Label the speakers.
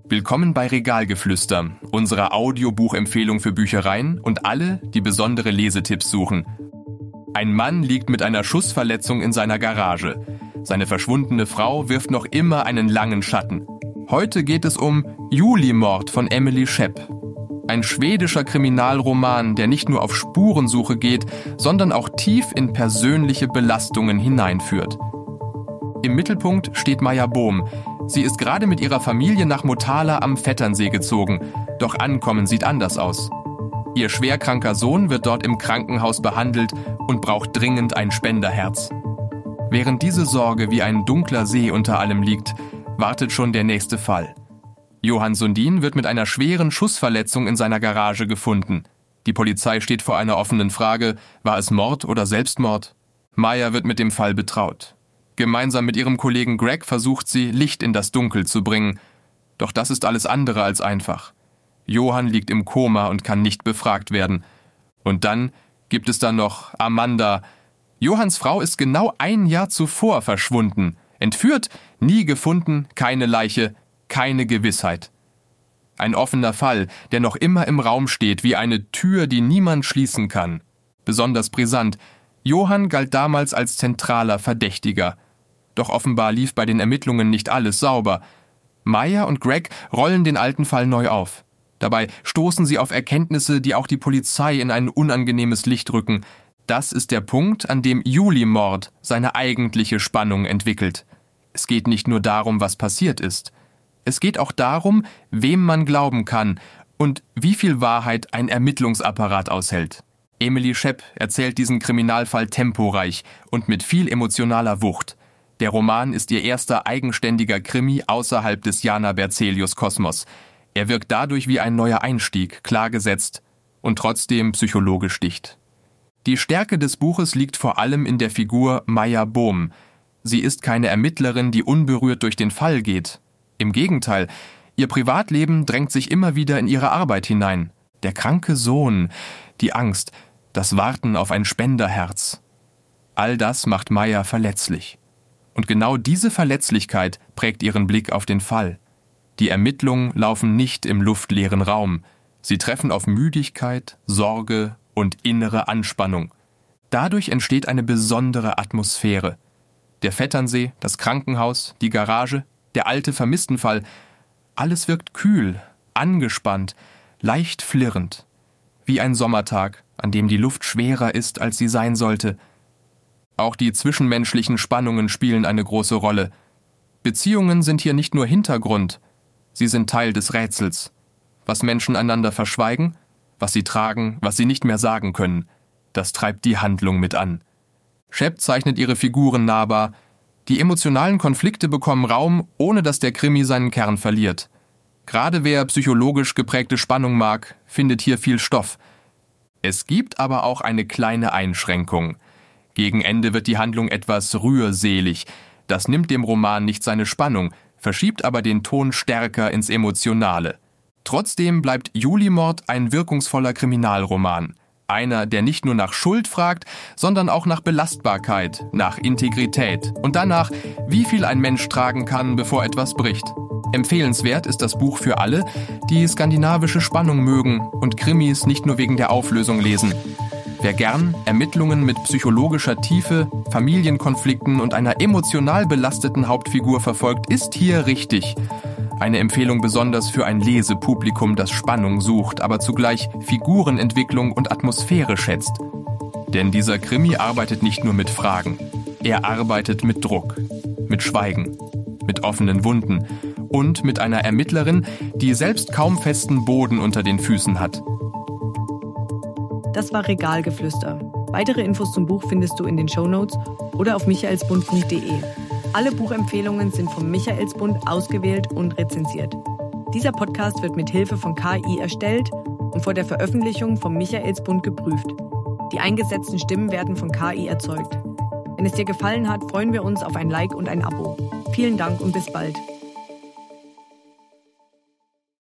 Speaker 1: Willkommen bei Regalgeflüster, unserer Audiobuchempfehlung für Büchereien und alle, die besondere Lesetipps suchen. Ein Mann liegt mit einer Schussverletzung in seiner Garage. Seine verschwundene Frau wirft noch immer einen langen Schatten. Heute geht es um Julimord von Emily Schepp. Ein schwedischer Kriminalroman, der nicht nur auf Spurensuche geht, sondern auch tief in persönliche Belastungen hineinführt. Im Mittelpunkt steht Maja Bohm. Sie ist gerade mit ihrer Familie nach Motala am Vetternsee gezogen. Doch Ankommen sieht anders aus. Ihr schwerkranker Sohn wird dort im Krankenhaus behandelt und braucht dringend ein Spenderherz. Während diese Sorge wie ein dunkler See unter allem liegt, wartet schon der nächste Fall. Johann Sundin wird mit einer schweren Schussverletzung in seiner Garage gefunden. Die Polizei steht vor einer offenen Frage, war es Mord oder Selbstmord? Maja wird mit dem Fall betraut. Gemeinsam mit ihrem Kollegen Greg versucht sie, Licht in das Dunkel zu bringen. Doch das ist alles andere als einfach. Johann liegt im Koma und kann nicht befragt werden. Und dann gibt es da noch Amanda. Johanns Frau ist genau 1 Jahr zuvor verschwunden. Entführt, nie gefunden, keine Leiche, keine Gewissheit. Ein offener Fall, der noch immer im Raum steht, wie eine Tür, die niemand schließen kann. Besonders brisant. Johann galt damals als zentraler Verdächtiger. Doch offenbar lief bei den Ermittlungen nicht alles sauber. Maja und Greg rollen den alten Fall neu auf. Dabei stoßen sie auf Erkenntnisse, die auch die Polizei in ein unangenehmes Licht rücken. Das ist der Punkt, an dem Julimord seine eigentliche Spannung entwickelt. Es geht nicht nur darum, was passiert ist. Es geht auch darum, wem man glauben kann und wie viel Wahrheit ein Ermittlungsapparat aushält. Emily Schepp erzählt diesen Kriminalfall temporeich und mit viel emotionaler Wucht. Der Roman ist ihr erster eigenständiger Krimi außerhalb des Jana Berzelius-Kosmos. Er wirkt dadurch wie ein neuer Einstieg, klar gesetzt und trotzdem psychologisch dicht. Die Stärke des Buches liegt vor allem in der Figur Maja Bohm. Sie ist keine Ermittlerin, die unberührt durch den Fall geht. Im Gegenteil, ihr Privatleben drängt sich immer wieder in ihre Arbeit hinein. Der kranke Sohn, die Angst, das Warten auf ein Spenderherz. All das macht Maja verletzlich. Und genau diese Verletzlichkeit prägt ihren Blick auf den Fall. Die Ermittlungen laufen nicht im luftleeren Raum. Sie treffen auf Müdigkeit, Sorge und innere Anspannung. Dadurch entsteht eine besondere Atmosphäre. Der Vetternsee, das Krankenhaus, die Garage, der alte Vermisstenfall, alles wirkt kühl, angespannt, leicht flirrend. Wie ein Sommertag, an dem die Luft schwerer ist, als sie sein sollte. Auch die zwischenmenschlichen Spannungen spielen eine große Rolle. Beziehungen sind hier nicht nur Hintergrund, sie sind Teil des Rätsels. Was Menschen einander verschweigen, was sie tragen, was sie nicht mehr sagen können, das treibt die Handlung mit an. Schepp zeichnet ihre Figuren nahbar. Die emotionalen Konflikte bekommen Raum, ohne dass der Krimi seinen Kern verliert. Gerade wer psychologisch geprägte Spannung mag, findet hier viel Stoff. Es gibt aber auch eine kleine Einschränkung. Gegen Ende wird die Handlung etwas rührselig. Das nimmt dem Roman nicht seine Spannung, verschiebt aber den Ton stärker ins Emotionale. Trotzdem bleibt Julimord ein wirkungsvoller Kriminalroman. Einer, der nicht nur nach Schuld fragt, sondern auch nach Belastbarkeit, nach Integrität und danach, wie viel ein Mensch tragen kann, bevor etwas bricht. Empfehlenswert ist das Buch für alle, die skandinavische Spannung mögen und Krimis nicht nur wegen der Auflösung lesen. Wer gern Ermittlungen mit psychologischer Tiefe, Familienkonflikten und einer emotional belasteten Hauptfigur verfolgt, ist hier richtig. Eine Empfehlung besonders für ein Lesepublikum, das Spannung sucht, aber zugleich Figurenentwicklung und Atmosphäre schätzt. Denn dieser Krimi arbeitet nicht nur mit Fragen. Er arbeitet mit Druck, mit Schweigen, mit offenen Wunden und mit einer Ermittlerin, die selbst kaum festen Boden unter den Füßen hat.
Speaker 2: Das war Regalgeflüster. Weitere Infos zum Buch findest du in den Shownotes oder auf michaelsbund.de. Alle Buchempfehlungen sind vom Michaelsbund ausgewählt und rezensiert. Dieser Podcast wird mit Hilfe von KI erstellt und vor der Veröffentlichung vom Michaelsbund geprüft. Die eingesetzten Stimmen werden von KI erzeugt. Wenn es dir gefallen hat, freuen wir uns auf ein Like und ein Abo. Vielen Dank und bis bald.